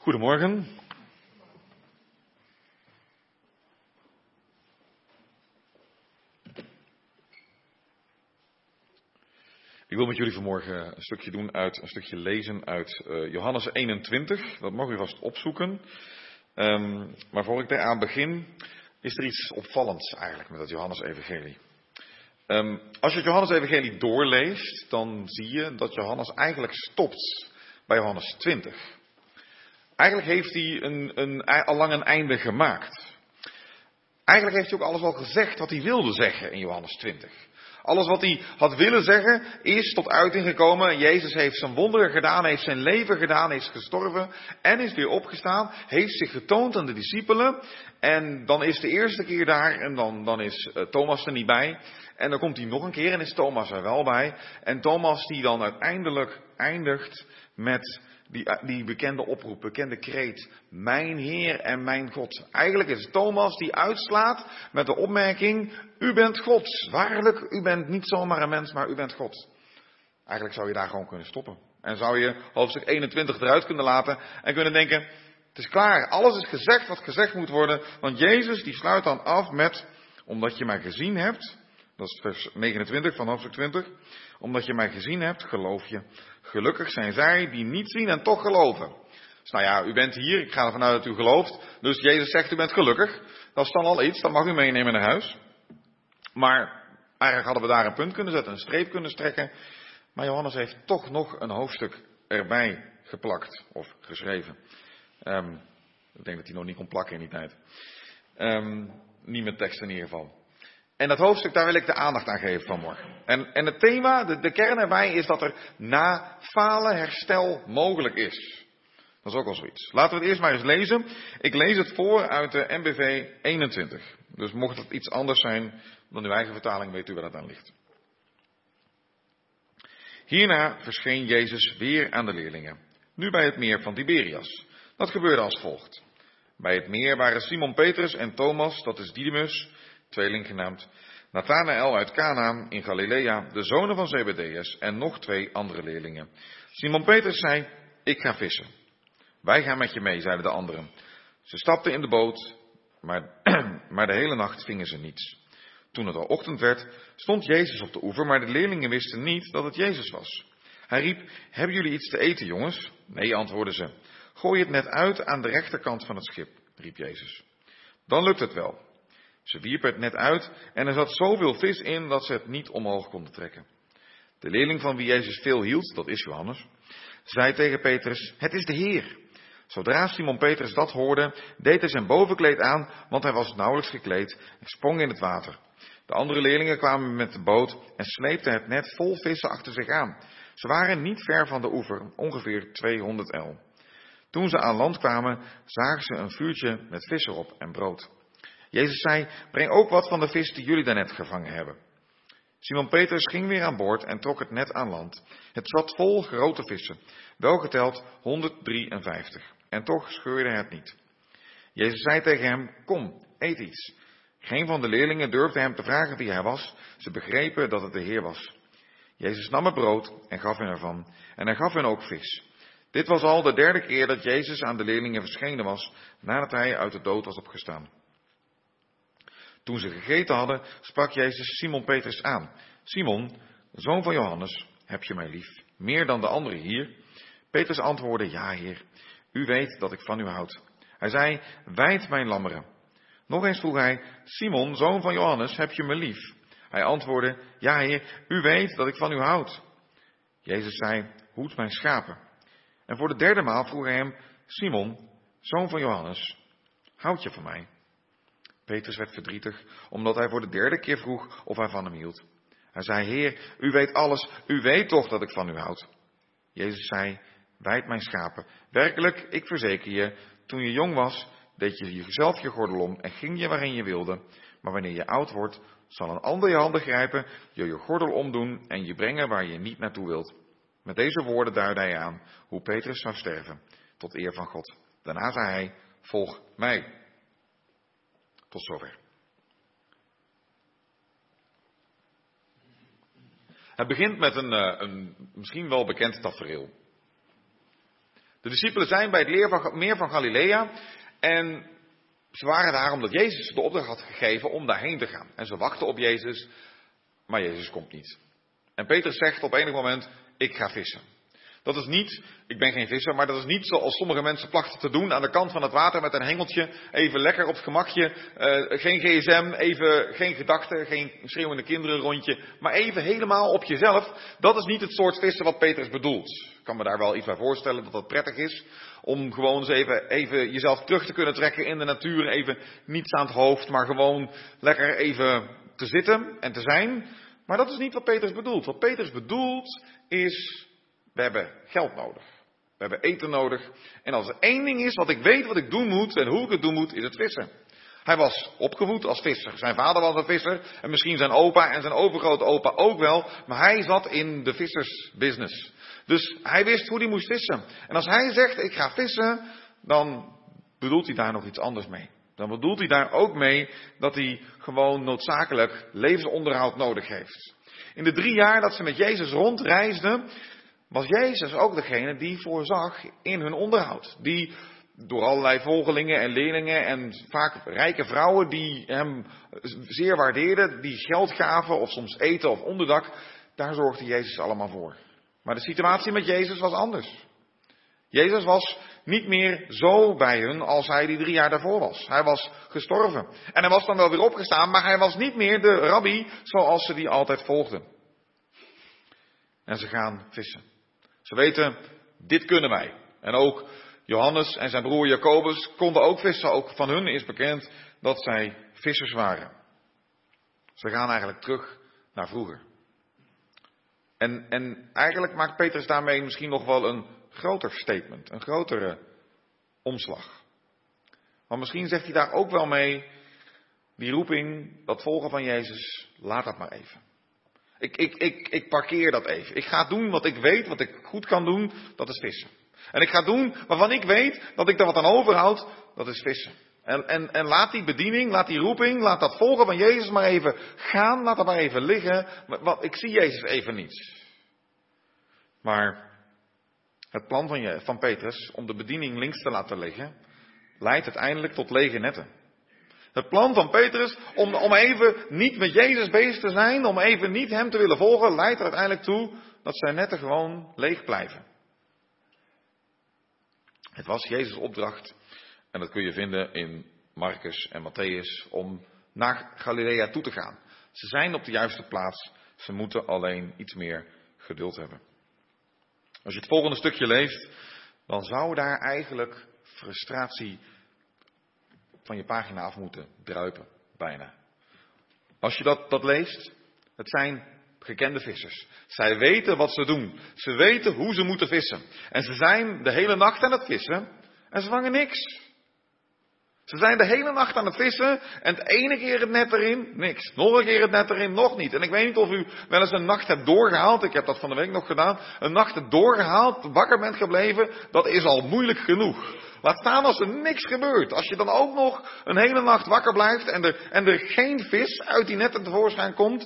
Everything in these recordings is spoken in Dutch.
Goedemorgen. Ik wil met jullie vanmorgen een stukje lezen uit Johannes 21. Dat mag u vast opzoeken. Maar voor ik daaraan begin, is er iets opvallends eigenlijk met het Johannes-evangelie. Als je het Johannes-evangelie doorleest, dan zie je dat Johannes eigenlijk stopt bij Johannes 20. Eigenlijk heeft hij al lang een einde gemaakt. Eigenlijk heeft hij ook alles al gezegd wat hij wilde zeggen in Johannes 20. Alles wat hij had willen zeggen is tot uiting gekomen. Jezus heeft zijn wonderen gedaan, heeft zijn leven gedaan, is gestorven en is weer opgestaan. Heeft zich getoond aan de discipelen. En dan is de eerste keer daar en dan is Thomas er niet bij. En dan komt hij nog een keer en is Thomas er wel bij. En Thomas die dan uiteindelijk eindigt met die bekende oproep, bekende kreet. Mijn Heer en mijn God. Eigenlijk is het Thomas die uitslaat met de opmerking: u bent God. Waarlijk, u bent niet zomaar een mens, maar u bent God. Eigenlijk zou je daar gewoon kunnen stoppen. En zou je hoofdstuk 21 eruit kunnen laten en kunnen denken: het is klaar, alles is gezegd wat gezegd moet worden. Want Jezus die sluit dan af met: omdat je mij gezien hebt. Dat is vers 29 van hoofdstuk 20. Omdat je mij gezien hebt, geloof je. Gelukkig zijn zij die niet zien en toch geloven. Dus nou ja, u bent hier, ik ga ervan uit dat u gelooft. Dus Jezus zegt, u bent gelukkig. Dat is dan al iets, dat mag u meenemen naar huis. Maar eigenlijk hadden we daar een punt kunnen zetten, een streep kunnen strekken. Maar Johannes heeft toch nog een hoofdstuk erbij geplakt of geschreven. Ik denk dat hij nog niet kon plakken in die tijd. Niet met tekst in ieder geval. En dat hoofdstuk, daar wil ik de aandacht aan geven vanmorgen. En het thema, de kern erbij is dat er na falen herstel mogelijk is. Dat is ook al zoiets. Laten we het eerst maar eens lezen. Ik lees het voor uit de NBV 21. Dus mocht het iets anders zijn dan uw eigen vertaling, weet u waar dat aan ligt. Hierna verscheen Jezus weer aan de leerlingen. Nu bij het meer van Tiberias. Dat gebeurde als volgt. Bij het meer waren Simon Petrus en Thomas, dat is Didymus, tweeling genaamd, Nathanael uit Kana in Galilea, de zonen van Zebedeus en nog 2 andere leerlingen. Simon Petrus zei, ik ga vissen. Wij gaan met je mee, zeiden de anderen. Ze stapten in de boot, maar de hele nacht vingen ze niets. Toen het al ochtend werd, stond Jezus op de oever, maar de leerlingen wisten niet dat het Jezus was. Hij riep, hebben jullie iets te eten, jongens? Nee, antwoordden ze. Gooi het net uit aan de rechterkant van het schip, riep Jezus. Dan lukt het wel. Ze wierpen het net uit en er zat zoveel vis in dat ze het niet omhoog konden trekken. De leerling van wie Jezus veel hield, dat is Johannes, zei tegen Petrus, het is de Heer. Zodra Simon Petrus dat hoorde, deed hij zijn bovenkleed aan, want hij was nauwelijks gekleed en sprong in het water. De andere leerlingen kwamen met de boot en sleepten het net vol vissen achter zich aan. Ze waren niet ver van de oever, ongeveer 200 el. Toen ze aan land kwamen, zagen ze een vuurtje met vis erop en brood. Jezus zei, breng ook wat van de vis die jullie daarnet gevangen hebben. Simon Petrus ging weer aan boord en trok het net aan land. Het zat vol grote vissen, welgeteld 153. En toch scheurde het niet. Jezus zei tegen hem, kom, eet iets. Geen van de leerlingen durfde hem te vragen wie hij was. Ze begrepen dat het de Heer was. Jezus nam het brood en gaf hen ervan. En hij gaf hen ook vis. Dit was al de 3e keer dat Jezus aan de leerlingen verschenen was, nadat hij uit de dood was opgestaan. Toen ze gegeten hadden, sprak Jezus Simon Petrus aan. Simon, zoon van Johannes, heb je mij lief, meer dan de anderen hier? Petrus antwoordde, ja Heer, u weet dat ik van u houd. Hij zei, wijd mijn lammeren. Nog eens vroeg hij, Simon, zoon van Johannes, heb je me lief? Hij antwoordde, ja Heer, u weet dat ik van u houd. Jezus zei, hoed mijn schapen. En voor de 3e maal vroeg hij hem, Simon, zoon van Johannes, houd je van mij? Petrus werd verdrietig, omdat hij voor de 3e keer vroeg of hij van hem hield. Hij zei, Heer, u weet alles, u weet toch dat ik van u houd. Jezus zei, wijd mijn schapen. Werkelijk, ik verzeker je, toen je jong was, deed je jezelf je gordel om en ging je waarin je wilde. Maar wanneer je oud wordt, zal een ander je handen grijpen, je gordel omdoen en je brengen waar je niet naartoe wilt. Met deze woorden duidde hij aan hoe Petrus zou sterven, tot eer van God. Daarna zei hij, volg mij. Tot zover. Het begint met een misschien wel bekend tafereel. De discipelen zijn bij het meer van Galilea en ze waren daar omdat Jezus de opdracht had gegeven om daarheen te gaan. En ze wachten op Jezus, maar Jezus komt niet. En Petrus zegt op enig moment, ik ga vissen. Dat is niet, ik ben geen visser, maar dat is niet zoals sommige mensen plachten te doen aan de kant van het water met een hengeltje. Even lekker op het gemakje, geen gsm, even geen gedachten, geen schreeuwende kinderen rondje. Maar even helemaal op jezelf. Dat is niet het soort vissen wat Petrus bedoelt. Ik kan me daar wel iets bij voorstellen dat dat prettig is. Om gewoon eens even jezelf terug te kunnen trekken in de natuur. Even niets aan het hoofd, maar gewoon lekker even te zitten en te zijn. Maar dat is niet wat Petrus bedoelt. Wat Petrus bedoelt is, we hebben geld nodig. We hebben eten nodig. En als er één ding is wat ik weet wat ik doen moet en hoe ik het doen moet, is het vissen. Hij was opgevoed als visser. Zijn vader was een visser. En misschien zijn opa en zijn overgrootopa ook wel. Maar hij zat in de vissersbusiness. Dus hij wist hoe hij moest vissen. En als hij zegt, ik ga vissen, dan bedoelt hij daar nog iets anders mee. Dan bedoelt hij daar ook mee dat hij gewoon noodzakelijk levensonderhoud nodig heeft. In de 3 jaar dat ze met Jezus rondreisden, was Jezus ook degene die voorzag in hun onderhoud. Die door allerlei volgelingen en leerlingen en vaak rijke vrouwen die hem zeer waardeerden, die geld gaven of soms eten of onderdak, daar zorgde Jezus allemaal voor. Maar de situatie met Jezus was anders. Jezus was niet meer zo bij hun als hij die 3 jaar daarvoor was. Hij was gestorven. En hij was dan wel weer opgestaan, maar hij was niet meer de rabbi zoals ze die altijd volgden. En ze gaan vissen. Ze weten, dit kunnen wij. En ook Johannes en zijn broer Jacobus konden ook vissen. Ook van hun is bekend dat zij vissers waren. Ze gaan eigenlijk terug naar vroeger. En eigenlijk maakt Petrus daarmee misschien nog wel een groter statement. Een grotere omslag. Maar misschien zegt hij daar ook wel mee, die roeping, dat volgen van Jezus, laat dat maar even. Ik parkeer dat even. Ik ga doen wat ik weet, wat ik goed kan doen, dat is vissen. En ik ga doen waarvan ik weet dat ik er wat aan overhoud, dat is vissen. En laat die bediening, laat die roeping, laat dat volgen van Jezus maar even gaan, laat dat maar even liggen. Want ik zie Jezus even niet. Maar het plan van Petrus om de bediening links te laten liggen, leidt uiteindelijk tot lege netten. Het plan van Petrus om even niet met Jezus bezig te zijn, om even niet hem te willen volgen, leidt er uiteindelijk toe dat zijn netten gewoon leeg blijven. Het was Jezus' opdracht, en dat kun je vinden in Marcus en Matthäus, om naar Galilea toe te gaan. Ze zijn op de juiste plaats, ze moeten alleen iets meer geduld hebben. Als je het volgende stukje leest, dan zou daar eigenlijk frustratie van je pagina af moeten druipen, bijna. Als je dat leest, het zijn gekende vissers. Zij weten wat ze doen. Ze weten hoe ze moeten vissen. En ze zijn de hele nacht aan het vissen en ze vangen niks. Ze zijn de hele nacht aan het vissen en het ene keer het net erin, niks. Nog een keer het net erin, nog niet. En ik weet niet of u wel eens een nacht hebt doorgehaald, ik heb dat van de week nog gedaan, een nacht hebt doorgehaald, wakker bent gebleven, dat is al moeilijk genoeg. Laat staan als er niks gebeurt. Als je dan ook nog een hele nacht wakker blijft en er geen vis uit die netten tevoorschijn komt,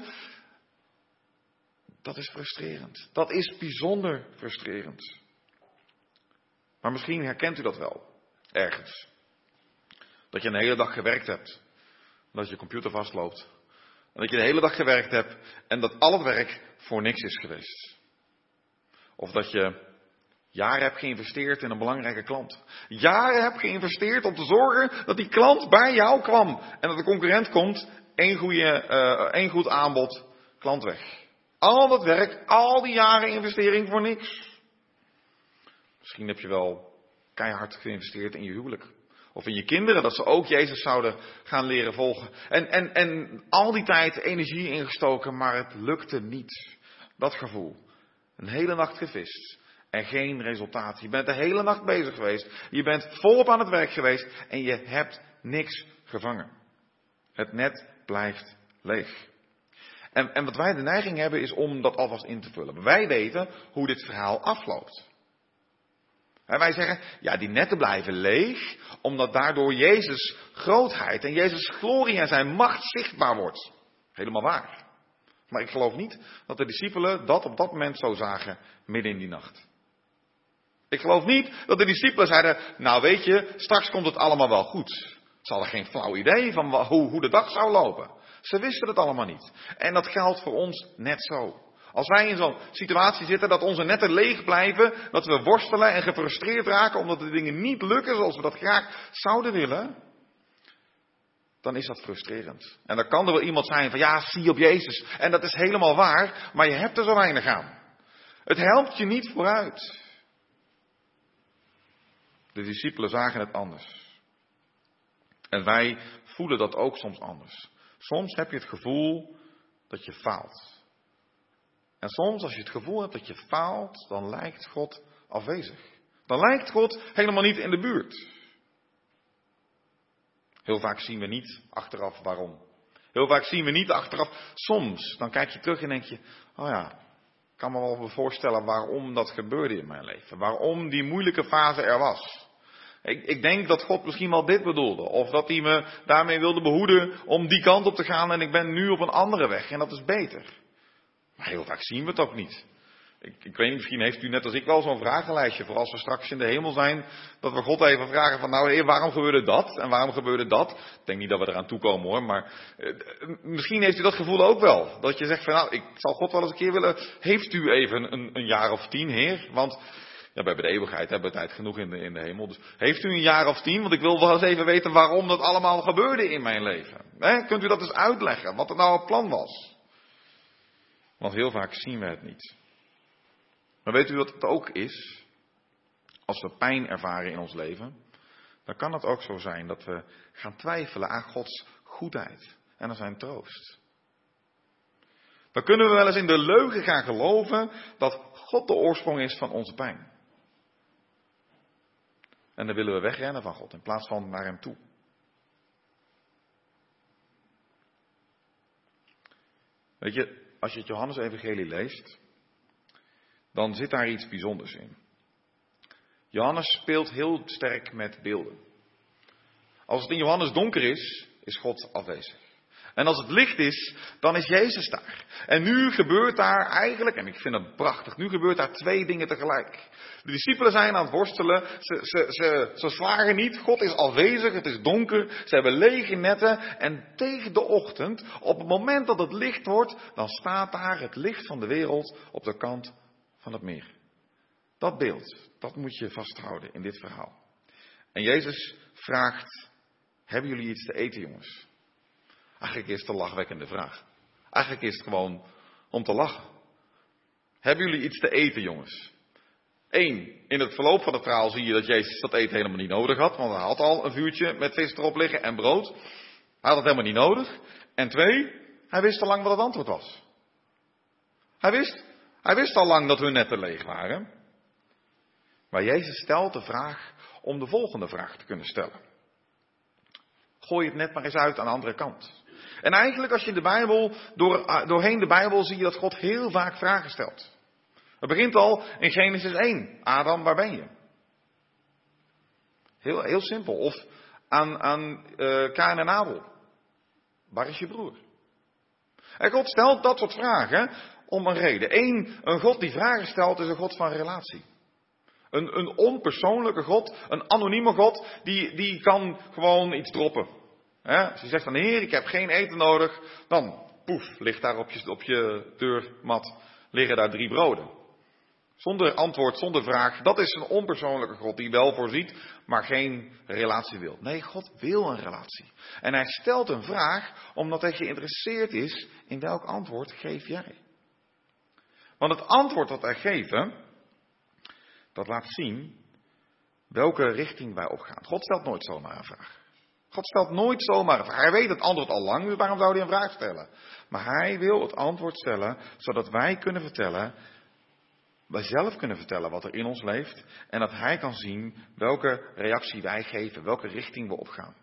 dat is frustrerend. Dat is bijzonder frustrerend. Maar misschien herkent u dat wel, ergens. Dat je een hele dag gewerkt hebt. Dat je computer vastloopt. En dat je de hele dag gewerkt hebt. En dat al het werk voor niks is geweest. Of dat je jaren hebt geïnvesteerd in een belangrijke klant. Jaren hebt geïnvesteerd om te zorgen dat die klant bij jou kwam. En dat de concurrent komt. Één goed aanbod. Klant weg. Al dat werk. Al die jaren investering voor niks. Misschien heb je wel keihard geïnvesteerd in je huwelijk. Of in je kinderen, dat ze ook Jezus zouden gaan leren volgen. En al die tijd energie ingestoken, maar het lukte niet. Dat gevoel. Een hele nacht gevist en geen resultaat. Je bent de hele nacht bezig geweest. Je bent volop aan het werk geweest en je hebt niks gevangen. Het net blijft leeg. En wat wij de neiging hebben is om dat alvast in te vullen. Wij weten hoe dit verhaal afloopt. En wij zeggen, ja, die netten blijven leeg, omdat daardoor Jezus' grootheid en Jezus' glorie en zijn macht zichtbaar wordt. Helemaal waar. Maar ik geloof niet dat de discipelen dat op dat moment zo zagen, midden in die nacht. Ik geloof niet dat de discipelen zeiden, nou weet je, straks komt het allemaal wel goed. Ze hadden geen flauw idee van hoe de dag zou lopen. Ze wisten het allemaal niet. En dat geldt voor ons net zo. Als wij in zo'n situatie zitten dat onze netten leeg blijven, dat we worstelen en gefrustreerd raken omdat de dingen niet lukken zoals we dat graag zouden willen, dan is dat frustrerend. En dan kan er wel iemand zijn van ja, zie op Jezus. En dat is helemaal waar, maar je hebt er zo weinig aan. Het helpt je niet vooruit. De discipelen zagen het anders. En wij voelen dat ook soms anders. Soms heb je het gevoel dat je faalt. En soms als je het gevoel hebt dat je faalt, dan lijkt God afwezig. Dan lijkt God helemaal niet in de buurt. Heel vaak zien we niet achteraf waarom. Heel vaak zien we niet achteraf. Soms, dan kijk je terug en denk je, oh ja, ik kan me wel voorstellen waarom dat gebeurde in mijn leven. Waarom die moeilijke fase er was. Ik denk dat God misschien wel dit bedoelde. Of dat hij me daarmee wilde behoeden om die kant op te gaan en ik ben nu op een andere weg. En dat is beter. Maar heel vaak zien we het ook niet. Ik weet niet, misschien heeft u net als ik wel zo'n vragenlijstje voor als we straks in de hemel zijn. Dat we God even vragen van nou Heer, waarom gebeurde dat en waarom gebeurde dat? Ik denk niet dat we eraan toekomen hoor, maar misschien heeft u dat gevoel ook wel. Dat je zegt van nou, ik zal God wel eens een keer willen. Heeft u even een jaar of 10 Heer? Want ja, we hebben de eeuwigheid, hebben we tijd genoeg in de hemel. Dus heeft u een jaar of 10? Want ik wil wel eens even weten waarom dat allemaal gebeurde in mijn leven. Kunt u dat eens uitleggen, wat er nou het plan was? Want heel vaak zien we het niet. Maar weet u wat het ook is? Als we pijn ervaren in ons leven, dan kan het ook zo zijn dat we gaan twijfelen aan Gods goedheid en aan zijn troost. Dan kunnen we wel eens in de leugen gaan geloven dat God de oorsprong is van onze pijn. En dan willen we wegrennen van God in plaats van naar hem toe. Weet je, als je het Johannes-evangelie leest, dan zit daar iets bijzonders in. Johannes speelt heel sterk met beelden. Als het in Johannes donker is, is God afwezig. En als het licht is, dan is Jezus daar. En nu gebeurt daar eigenlijk, en ik vind het prachtig, nu gebeurt daar 2 dingen tegelijk. De discipelen zijn aan het worstelen, ze slagen niet, God is afwezig, het is donker, ze hebben lege netten. En tegen de ochtend, op het moment dat het licht wordt, dan staat daar het licht van de wereld op de kant van het meer. Dat beeld, dat moet je vasthouden in dit verhaal. En Jezus vraagt, hebben jullie iets te eten jongens? Eigenlijk is het een lachwekkende vraag. Eigenlijk is het gewoon om te lachen. Hebben jullie iets te eten, jongens? 1. In het verloop van het verhaal zie je dat Jezus dat eten helemaal niet nodig had. Want hij had al een vuurtje met vis erop liggen en brood. Hij had het helemaal niet nodig. En 2. Hij wist al lang wat het antwoord was. Hij wist al lang dat hun netten leeg waren. Maar Jezus stelt de vraag om de volgende vraag te kunnen stellen. Gooi het net maar eens uit aan de andere kant. En eigenlijk als je in de Bijbel, doorheen de Bijbel zie je dat God heel vaak vragen stelt. Het begint al in Genesis 1. Adam, waar ben je? Heel simpel. Of aan Kain en Abel. Waar is je broer? En God stelt dat soort vragen om een reden. Een God die vragen stelt is een God van relatie. Een onpersoonlijke God, een anonieme God, die kan gewoon iets droppen. Als je zegt van Heer, ik heb geen eten nodig, dan poef, ligt daar op je deurmat, liggen daar 3 broden. Zonder antwoord, zonder vraag, dat is een onpersoonlijke God die wel voorziet, maar geen relatie wil. Nee, God wil een relatie. En hij stelt een vraag omdat hij geïnteresseerd is in welk antwoord geef jij. Want het antwoord dat wij geven, dat laat zien welke richting wij opgaan. God stelt nooit zomaar een vraag. God stelt nooit zomaar een vraag. Hij weet het antwoord al lang, dus waarom zou hij een vraag stellen? Maar hij wil het antwoord stellen, zodat wij zelf kunnen vertellen wat er in ons leeft. En dat hij kan zien welke reactie wij geven, welke richting we opgaan.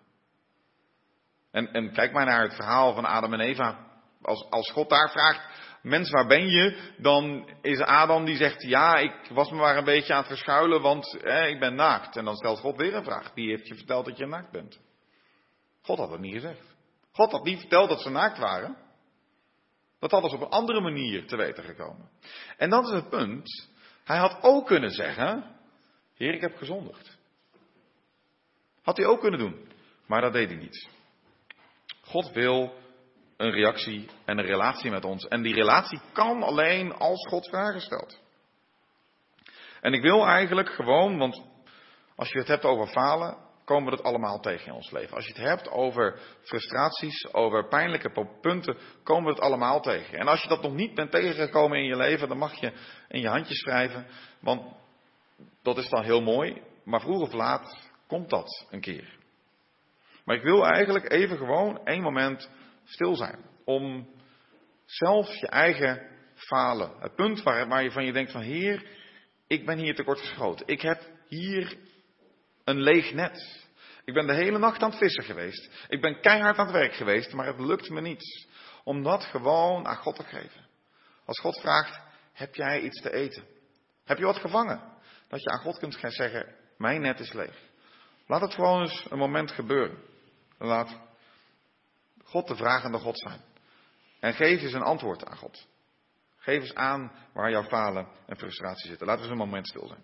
En kijk maar naar het verhaal van Adam en Eva. Als God daar vraagt, mens, waar ben je? Dan is Adam die zegt, ja, ik was me maar een beetje aan het verschuilen, want ik ben naakt. En dan stelt God weer een vraag. Wie heeft je verteld dat je naakt bent? God had het niet gezegd. God had niet verteld dat ze naakt waren. Dat hadden ze op een andere manier te weten gekomen. En dat is het punt. Hij had ook kunnen zeggen, Heer, ik heb gezondigd. Had hij ook kunnen doen, maar dat deed hij niet. God wil een reactie en een relatie met ons. En die relatie kan alleen als God vragen stelt. En ik wil eigenlijk gewoon, want als je het hebt over falen, komen we het allemaal tegen in ons leven. Als je het hebt over frustraties, over pijnlijke punten, komen we het allemaal tegen. En als je dat nog niet bent tegengekomen in je leven, dan mag je in je handjes schrijven. Want dat is dan heel mooi, maar vroeg of laat komt dat een keer. Maar ik wil eigenlijk even gewoon 1 moment stil zijn. Om zelfs je eigen falen. Het punt waar je van je denkt van Heer, ik ben hier tekortgeschoten. Ik heb hier een leeg net. Ik ben de hele nacht aan het vissen geweest. Ik ben keihard aan het werk geweest, maar het lukt me niet. Om dat gewoon aan God te geven. Als God vraagt, heb jij iets te eten? Heb je wat gevangen? Dat je aan God kunt gaan zeggen, mijn net is leeg. Laat het gewoon eens een moment gebeuren. Laat God de vragende God zijn. En geef eens een antwoord aan God. Geef eens aan waar jouw falen en frustratie zitten. Laten we eens een moment stil zijn.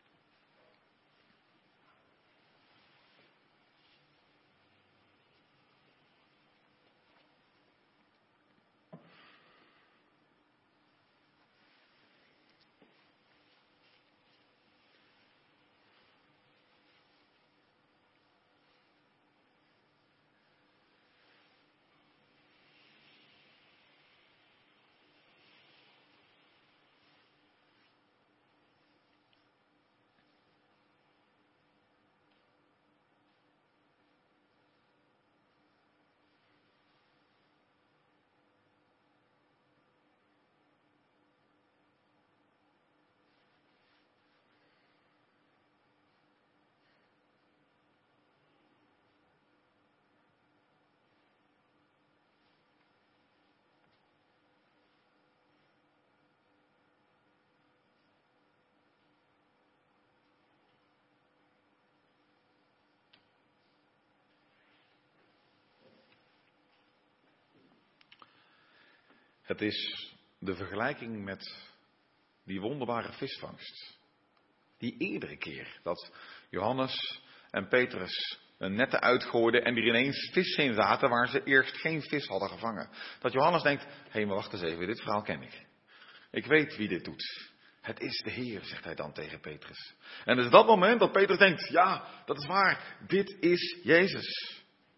Het is de vergelijking met die wonderbare visvangst. Die eerdere keer dat Johannes en Petrus een netten uitgooiden en er ineens vis in zaten waar ze eerst geen vis hadden gevangen. Dat Johannes denkt, hé, maar wacht eens even, dit verhaal ken ik. Ik weet wie dit doet. Het is de Heer, zegt hij dan tegen Petrus. En het is dat moment dat Petrus denkt, ja, dat is waar, dit is Jezus.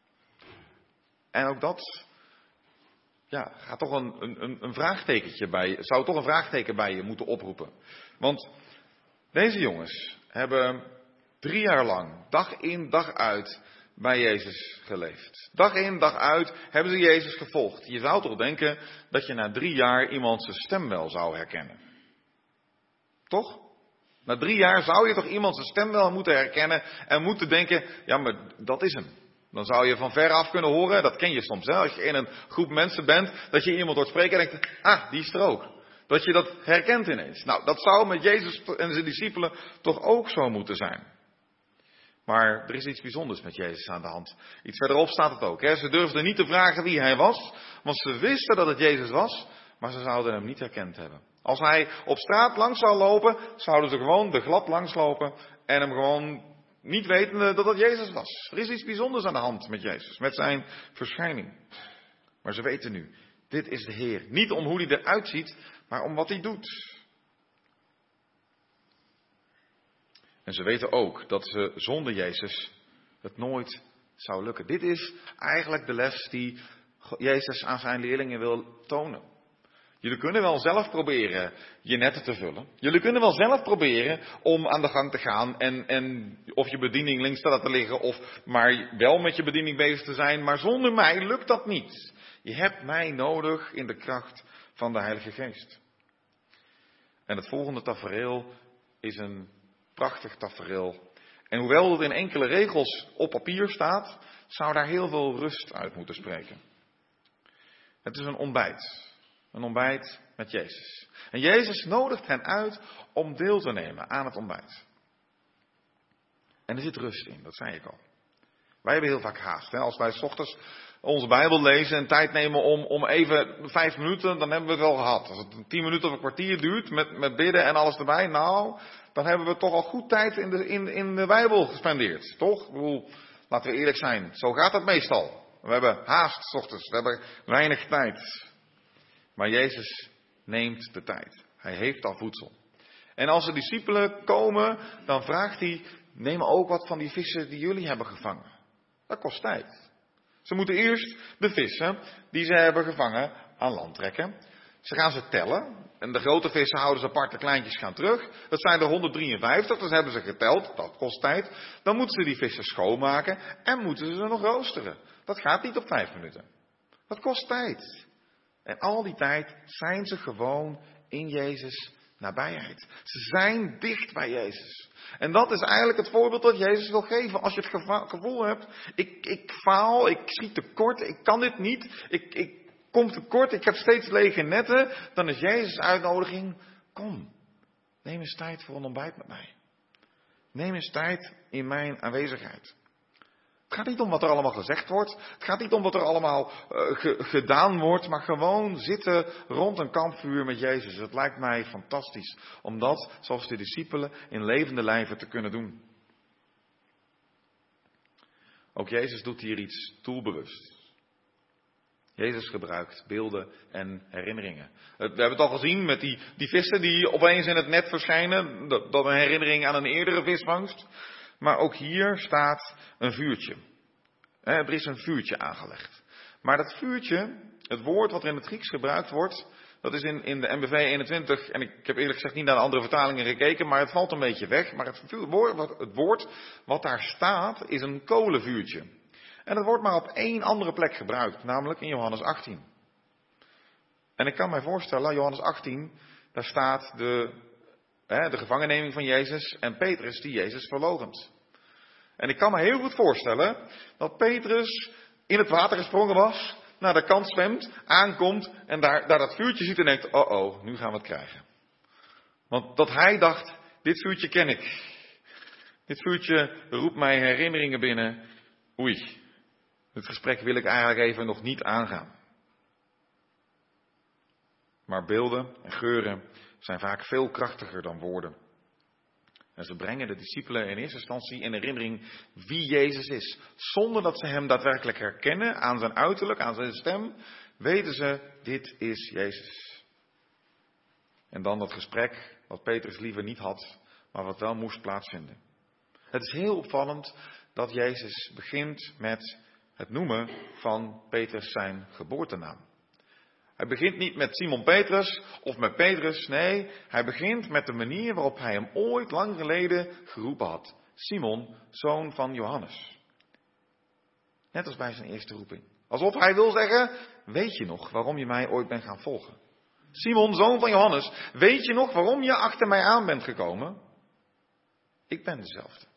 En ook dat gaat toch een vraagtekentje zou toch een vraagteken bij je moeten oproepen. Want deze jongens hebben 3 jaar lang, dag in dag uit, bij Jezus geleefd. Dag in dag uit hebben ze Jezus gevolgd. Je zou toch denken dat je na 3 jaar iemand zijn stem wel zou herkennen. Toch? Na 3 jaar zou je toch iemand zijn stem wel moeten herkennen en moeten denken, ja, maar dat is hem. Dan zou je van ver af kunnen horen, dat ken je soms, hè, als je in een groep mensen bent, dat je iemand hoort spreken en denkt, die is er ook. Dat je dat herkent ineens. Nou, dat zou met Jezus en zijn discipelen toch ook zo moeten zijn. Maar er is iets bijzonders met Jezus aan de hand. Iets verderop staat het ook. Hè. Ze durfden niet te vragen wie hij was, want ze wisten dat het Jezus was, maar ze zouden hem niet herkend hebben. Als hij op straat langs zou lopen, zouden ze gewoon de glad langslopen en hem gewoon niet wetende dat het Jezus was. Er is iets bijzonders aan de hand met Jezus, met zijn verschijning. Maar ze weten nu, dit is de Heer. Niet om hoe hij eruit ziet, maar om wat hij doet. En ze weten ook dat ze zonder Jezus het nooit zou lukken. Dit is eigenlijk de les die Jezus aan zijn leerlingen wil tonen. Jullie kunnen wel zelf proberen je netten te vullen. Jullie kunnen wel zelf proberen om aan de gang te gaan en of je bediening links te laten liggen of maar wel met je bediening bezig te zijn. Maar zonder mij lukt dat niet. Je hebt mij nodig in de kracht van de Heilige Geest. En het volgende tafereel is een prachtig tafereel. En hoewel het in enkele regels op papier staat, zou daar heel veel rust uit moeten spreken. Het is een ontbijt. Een ontbijt met Jezus. En Jezus nodigt hen uit om deel te nemen aan het ontbijt. En er zit rust in, dat zei ik al. Wij hebben heel vaak haast. Hè? Als wij 's ochtends onze Bijbel lezen en tijd nemen om even 5 minuten, dan hebben we het wel gehad. Als het 10 minuten of een kwartier duurt met bidden en alles erbij, nou, dan hebben we toch al goed tijd in de Bijbel gespendeerd. Toch? Ik bedoel, laten we eerlijk zijn. Zo gaat het meestal. We hebben haast 's ochtends. We hebben weinig tijd. Maar Jezus neemt de tijd. Hij heeft al voedsel. En als de discipelen komen, dan vraagt hij, neem ook wat van die vissen die jullie hebben gevangen. Dat kost tijd. Ze moeten eerst de vissen die ze hebben gevangen aan land trekken. Ze gaan ze tellen. En de grote vissen houden ze apart, de kleintjes gaan terug. Dat zijn er 153, dus hebben ze geteld. Dat kost tijd. Dan moeten ze die vissen schoonmaken en moeten ze nog roosteren. Dat gaat niet op 5 minuten. Dat kost tijd. En al die tijd zijn ze gewoon in Jezus' nabijheid. Ze zijn dicht bij Jezus. En dat is eigenlijk het voorbeeld dat Jezus wil geven. Als je het gevoel hebt, ik faal, ik schiet tekort, ik kan dit niet, ik kom tekort, ik heb steeds lege netten. Dan is Jezus' uitnodiging, kom, neem eens tijd voor een ontbijt met mij. Neem eens tijd in mijn aanwezigheid. Het gaat niet om wat er allemaal gezegd wordt. Het gaat niet om wat er allemaal gedaan wordt. Maar gewoon zitten rond een kampvuur met Jezus. Het lijkt mij fantastisch. Om dat, zoals de discipelen, in levende lijven te kunnen doen. Ook Jezus doet hier iets doelbewust. Jezus gebruikt beelden en herinneringen. We hebben het al gezien met die vissen die opeens in het net verschijnen. Dat een herinnering aan een eerdere visvangst. Maar ook hier staat een vuurtje. Er is een vuurtje aangelegd. Maar dat vuurtje, het woord wat er in het Grieks gebruikt wordt, dat is in de NBV 21, en ik heb eerlijk gezegd niet naar de andere vertalingen gekeken, maar het valt een beetje weg. Maar het woord wat daar staat, is een kolenvuurtje. En dat wordt maar op 1 andere plek gebruikt, namelijk in Johannes 18. En ik kan mij voorstellen, Johannes 18, daar staat de gevangenneming van Jezus en Petrus die Jezus verloochent. En ik kan me heel goed voorstellen dat Petrus in het water gesprongen was, naar de kant zwemt, aankomt en daar dat vuurtje ziet en denkt, oh, nu gaan we het krijgen. Want dat hij dacht, dit vuurtje ken ik. Dit vuurtje roept mij herinneringen binnen. Oei, het gesprek wil ik eigenlijk even nog niet aangaan. Maar beelden en geuren zijn vaak veel krachtiger dan woorden. En ze brengen de discipelen in eerste instantie in herinnering wie Jezus is. Zonder dat ze hem daadwerkelijk herkennen aan zijn uiterlijk, aan zijn stem, weten ze, dit is Jezus. En dan dat gesprek wat Petrus liever niet had, maar wat wel moest plaatsvinden. Het is heel opvallend dat Jezus begint met het noemen van Petrus zijn geboortenaam. Hij begint niet met Simon Petrus of met Petrus, nee, hij begint met de manier waarop hij hem ooit lang geleden geroepen had. Simon, zoon van Johannes. Net als bij zijn eerste roeping. Alsof hij wil zeggen, weet je nog waarom je mij ooit bent gaan volgen? Simon, zoon van Johannes, weet je nog waarom je achter mij aan bent gekomen? Ik ben dezelfde.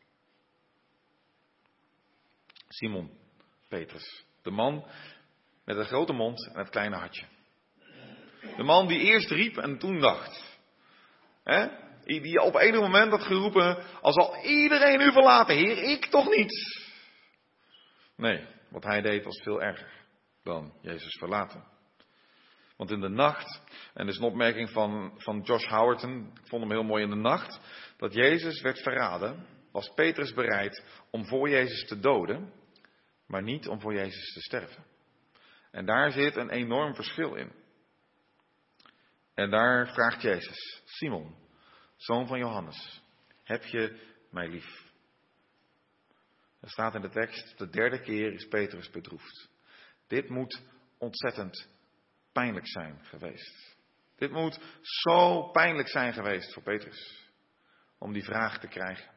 Simon Petrus, de man met een grote mond en het kleine hartje. De man die eerst riep en toen dacht. Die op enig moment had geroepen, al zal iedereen u verlaten, Heer, ik toch niet. Nee, wat hij deed was veel erger dan Jezus verlaten. Want in de nacht, en dat is een opmerking van Josh Howerton, ik vond hem heel mooi in de nacht, dat Jezus werd verraden, was Petrus bereid om voor Jezus te doden, maar niet om voor Jezus te sterven. En daar zit een enorm verschil in. En daar vraagt Jezus, Simon, zoon van Johannes, heb je mij lief? Er staat in de tekst, de 3e keer is Petrus bedroefd. Dit moet ontzettend pijnlijk zijn geweest. Dit moet zo pijnlijk zijn geweest voor Petrus, om die vraag te krijgen.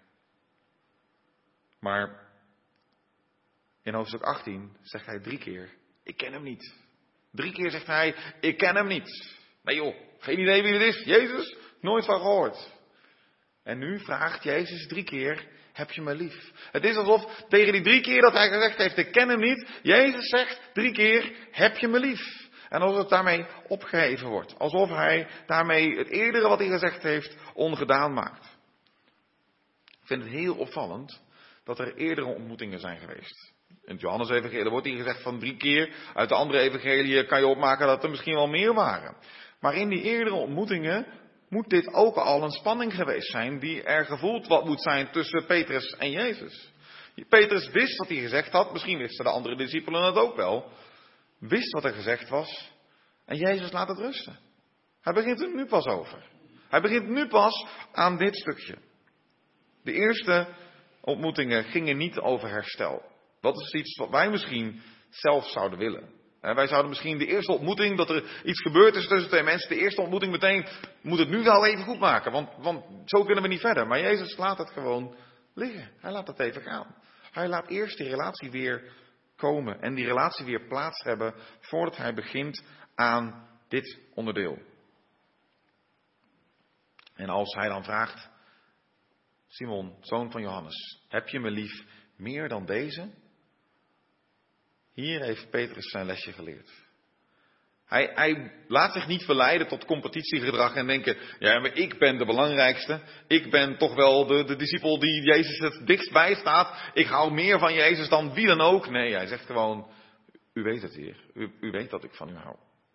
Maar in hoofdstuk 18 zegt hij 3 keer, ik ken hem niet. 3 keer zegt hij, ik ken hem niet. Nee joh, geen idee wie het is. Jezus, nooit van gehoord. En nu vraagt Jezus 3 keer, heb je me lief? Het is alsof tegen die 3 keer dat hij gezegd heeft, ik ken hem niet. Jezus zegt 3 keer, heb je me lief? En alsof het daarmee opgeheven wordt. Alsof hij daarmee het eerdere wat hij gezegd heeft ongedaan maakt. Ik vind het heel opvallend dat er eerdere ontmoetingen zijn geweest. In het Johannes-evangelie wordt hier gezegd van 3 keer. Uit de andere evangelie kan je opmaken dat er misschien wel meer waren. Maar in die eerdere ontmoetingen moet dit ook al een spanning geweest zijn die er gevoeld wat moet zijn tussen Petrus en Jezus. Petrus wist wat hij gezegd had, misschien wisten de andere discipelen het ook wel. Wist wat er gezegd was en Jezus laat het rusten. Hij begint er nu pas over. Hij begint nu pas aan dit stukje. De eerste ontmoetingen gingen niet over herstel. Dat is iets wat wij misschien zelf zouden willen. Wij zouden misschien de eerste ontmoeting, dat er iets gebeurd is tussen twee mensen, de eerste ontmoeting meteen, moet het nu wel even goed maken, want zo kunnen we niet verder. Maar Jezus laat het gewoon liggen. Hij laat het even gaan. Hij laat eerst die relatie weer komen en die relatie weer plaats hebben voordat hij begint aan dit onderdeel. En als hij dan vraagt, Simon, zoon van Johannes, heb je me lief meer dan deze? Hier heeft Petrus zijn lesje geleerd. Hij laat zich niet verleiden tot competitiegedrag en denken, ja, maar ik ben de belangrijkste. Ik ben toch wel de discipel die Jezus het dichtst bij staat. Ik hou meer van Jezus dan wie dan ook. Nee, hij zegt gewoon, u weet het, Heer. U weet dat ik van u hou.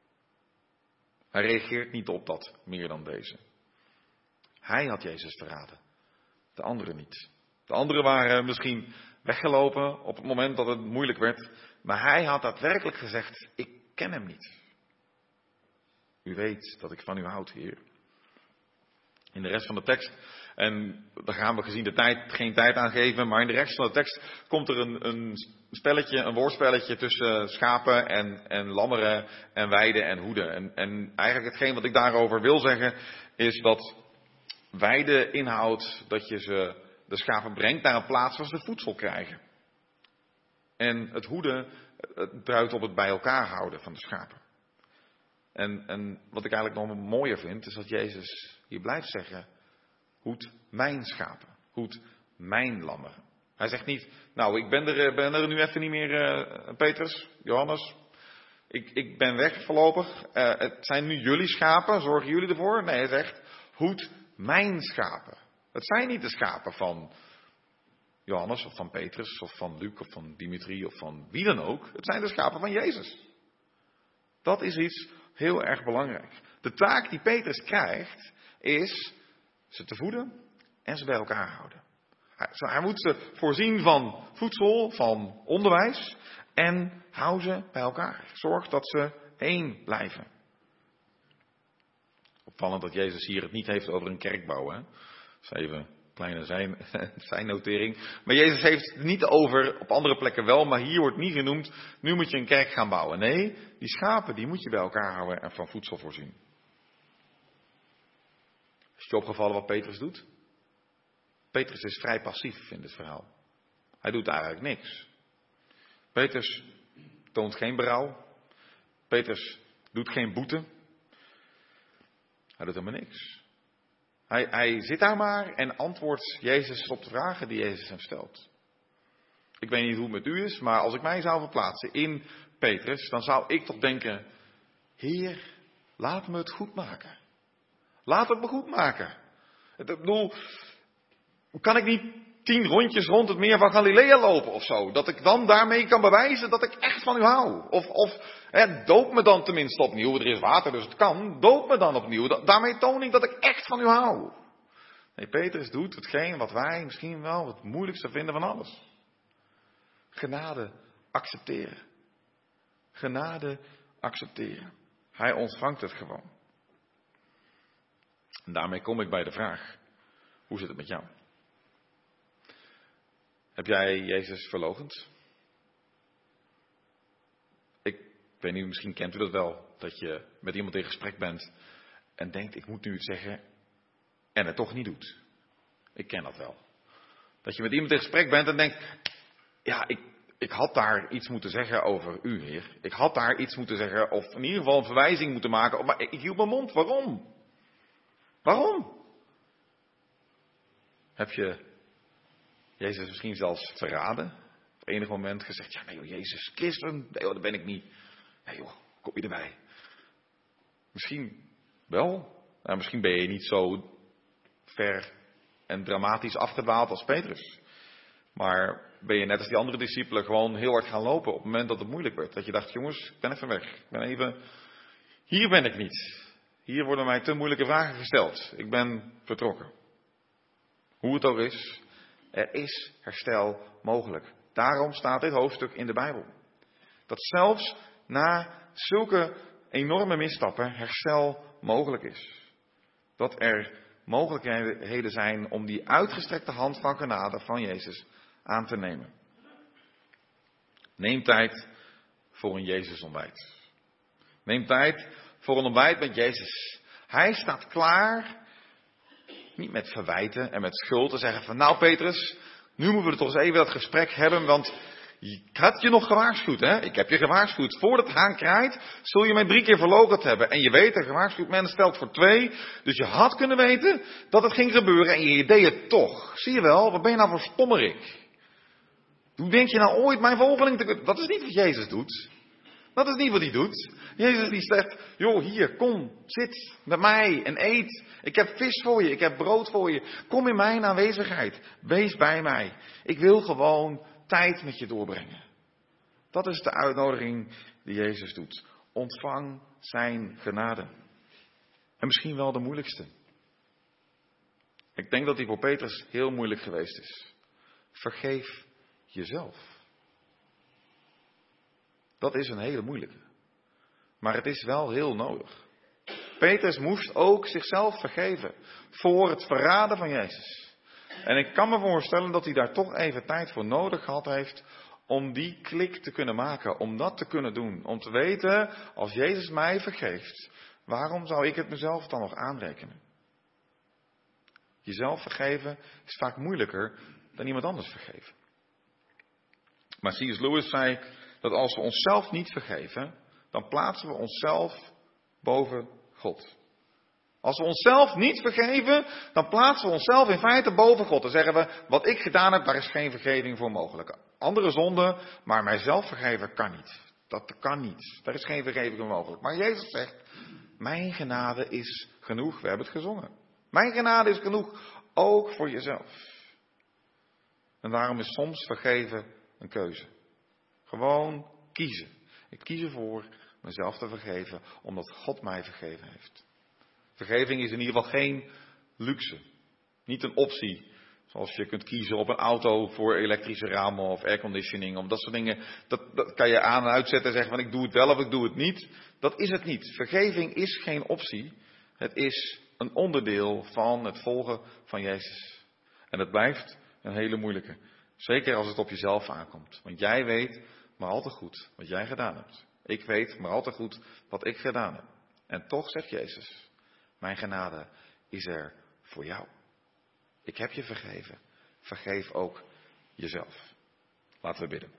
Hij reageert niet op dat meer dan deze. Hij had Jezus verraden. De anderen niet. De anderen waren misschien weggelopen op het moment dat het moeilijk werd. Maar hij had daadwerkelijk gezegd, ik ken hem niet. U weet dat ik van u houd, Heer. In de rest van de tekst, en daar gaan we gezien de tijd geen tijd aan geven, maar in de rest van de tekst komt er een spelletje, een woordspelletje tussen schapen en lammeren en weiden en hoeden. En eigenlijk hetgeen wat ik daarover wil zeggen, is dat weiden inhoudt dat je de schapen brengt naar een plaats waar ze voedsel krijgen. En het hoeden, het duidt op het bij elkaar houden van de schapen. En wat ik eigenlijk nog mooier vind, is dat Jezus hier blijft zeggen, hoed mijn schapen, hoed mijn lammeren. Hij zegt niet, nou ik ben er nu even niet meer, Petrus, Johannes. Ik ben weg voorlopig, het zijn nu jullie schapen, zorgen jullie ervoor? Nee, hij zegt, hoed mijn schapen. Het zijn niet de schapen van Johannes of van Petrus of van Luc of van Dimitri of van wie dan ook. Het zijn de schapen van Jezus. Dat is iets heel erg belangrijk. De taak die Petrus krijgt is ze te voeden en ze bij elkaar houden. Hij moet ze voorzien van voedsel, van onderwijs en hou ze bij elkaar. Zorg dat ze één blijven. Opvallend dat Jezus hier het niet heeft over een kerkbouw. Hè? Dat is even een kleine zijnotering. Maar Jezus heeft het niet over, op andere plekken wel, maar hier wordt niet genoemd, nu moet je een kerk gaan bouwen. Nee, die schapen die moet je bij elkaar houden en van voedsel voorzien. Is het je opgevallen wat Petrus doet? Petrus is vrij passief in dit verhaal. Hij doet eigenlijk niks. Petrus toont geen berouw. Petrus doet geen boete. Hij doet helemaal niks. Hij zit daar maar en antwoordt Jezus op de vragen die Jezus hem stelt. Ik weet niet hoe het met u is, maar als ik mij zou verplaatsen in Petrus, dan zou ik toch denken, Heer, laat me het goed maken. Laat het me goed maken. Ik bedoel, kan ik niet 10 rondjes rond het meer van Galilea lopen of zo? Dat ik dan daarmee kan bewijzen dat ik echt van u hou. Of doop me dan tenminste opnieuw. Er is water, dus het kan. Doop me dan opnieuw. Daarmee toon ik dat ik echt van u hou. Nee, Petrus doet hetgeen wat wij misschien wel het moeilijkste vinden van alles. Genade accepteren. Genade accepteren. Hij ontvangt het gewoon. En daarmee kom ik bij de vraag. Hoe zit het met jou? Heb jij Jezus verloochend? Ik weet niet, misschien kent u dat wel. Dat je met iemand in gesprek bent en denkt, ik moet nu iets zeggen. En het toch niet doet. Ik ken dat wel. Dat je met iemand in gesprek bent en denkt, ja, ik had daar iets moeten zeggen over u, Heer. Ik had daar iets moeten zeggen, of in ieder geval een verwijzing moeten maken. Maar ik hield mijn mond. Waarom? Waarom? Heb je Jezus misschien zelfs verraden? Op enig moment gezegd, ja nee joh, Jezus, christen, nee joh, dat ben ik niet. Nee joh, kom je erbij? Misschien wel. Nou, misschien ben je niet zo ver en dramatisch afgedwaald als Petrus. Maar ben je net als die andere discipelen gewoon heel hard gaan lopen op het moment dat het moeilijk werd. Dat je dacht, jongens, ik ben even weg. Hier ben ik niet. Hier worden mij te moeilijke vragen gesteld. Ik ben vertrokken. Hoe het ook is, er is herstel mogelijk. Daarom staat dit hoofdstuk in de Bijbel. Dat zelfs na zulke enorme misstappen herstel mogelijk is. Dat er mogelijkheden zijn om die uitgestrekte hand van genade van Jezus aan te nemen. Neem tijd voor een Jezusontbijt. Neem tijd voor een ontbijt met Jezus. Hij staat klaar, niet met verwijten en met schuld te zeggen van nou Petrus, nu moeten we toch eens even dat gesprek hebben, want ik had je nog gewaarschuwd, hè? Ik heb je gewaarschuwd. Voordat het haan kraait, zul je mij 3 keer verloochend hebben. En je weet, een gewaarschuwd mens stelt voor 2. Dus je had kunnen weten dat het ging gebeuren en je deed het toch. Zie je wel, wat ben je nou voor stommerik? Hoe denk je nou ooit mijn volgeling te kunnen? Dat is niet wat Jezus doet. Dat is niet wat hij doet. Jezus die zegt, joh hier, kom, zit met mij en eet. Ik heb vis voor je, ik heb brood voor je. Kom in mijn aanwezigheid, wees bij mij. Ik wil gewoon tijd met je doorbrengen. Dat is de uitnodiging die Jezus doet. Ontvang zijn genade. En misschien wel de moeilijkste. Ik denk dat die voor Petrus heel moeilijk geweest is. Vergeef jezelf. Dat is een hele moeilijke. Maar het is wel heel nodig. Petrus moest ook zichzelf vergeven voor het verraden van Jezus. En ik kan me voorstellen dat hij daar toch even tijd voor nodig gehad heeft om die klik te kunnen maken, om dat te kunnen doen. Om te weten, als Jezus mij vergeeft, waarom zou ik het mezelf dan nog aanrekenen? Jezelf vergeven is vaak moeilijker dan iemand anders vergeven. Maar C.S. Lewis zei dat als we onszelf niet vergeven, dan plaatsen we onszelf boven God. Als we onszelf niet vergeven, dan plaatsen we onszelf in feite boven God. Dan zeggen we, wat ik gedaan heb, daar is geen vergeving voor mogelijk. Andere zonden, maar mijzelf vergeven kan niet. Dat kan niet. Daar is geen vergeving voor mogelijk. Maar Jezus zegt, mijn genade is genoeg. We hebben het gezongen. Mijn genade is genoeg, ook voor jezelf. En daarom is soms vergeven een keuze. Gewoon kiezen. Ik kies ervoor mezelf te vergeven, omdat God mij vergeven heeft. Vergeving is in ieder geval geen luxe. Niet een optie. Zoals je kunt kiezen op een auto voor elektrische ramen of airconditioning. Om dat soort dingen. Dat kan je aan en uitzetten en zeggen van ik doe het wel of ik doe het niet. Dat is het niet. Vergeving is geen optie. Het is een onderdeel van het volgen van Jezus. En het blijft een hele moeilijke. Zeker als het op jezelf aankomt. Want jij weet maar al te goed wat jij gedaan hebt. Ik weet maar al te goed wat ik gedaan heb. En toch zegt Jezus, mijn genade is er voor jou. Ik heb je vergeven. Vergeef ook jezelf. Laten we bidden.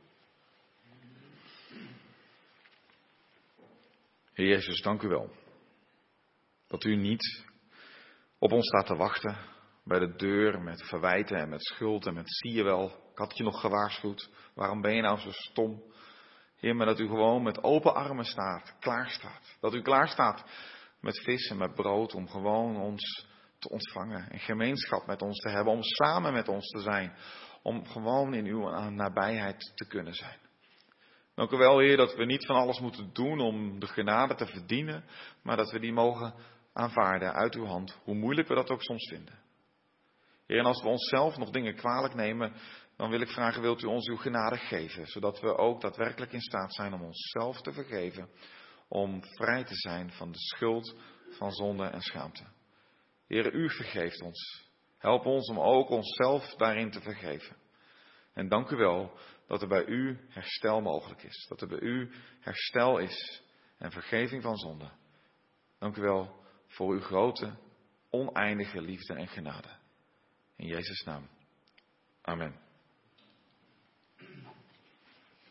Heer Jezus, dank u wel. Dat u niet op ons staat te wachten bij de deur met verwijten en met schuld en met zie je wel, ik had je nog gewaarschuwd. Waarom ben je nou zo stom? Heer, maar dat u gewoon met open armen staat, klaar staat. Dat u klaar staat met vis en met brood om gewoon ons te ontvangen. En gemeenschap met ons te hebben, om samen met ons te zijn. Om gewoon in uw nabijheid te kunnen zijn. Dank u wel, Heer, dat we niet van alles moeten doen om de genade te verdienen. Maar dat we die mogen aanvaarden uit uw hand, hoe moeilijk we dat ook soms vinden. Heer, en als we onszelf nog dingen kwalijk nemen, dan wil ik vragen, wilt u ons uw genade geven, zodat we ook daadwerkelijk in staat zijn om onszelf te vergeven, om vrij te zijn van de schuld van zonde en schaamte. Heer, u vergeeft ons. Help ons om ook onszelf daarin te vergeven. En dank u wel dat er bij u herstel mogelijk is, dat er bij u herstel is en vergeving van zonde. Dank u wel voor uw grote, oneindige liefde en genade. In Jezus' naam. Amen.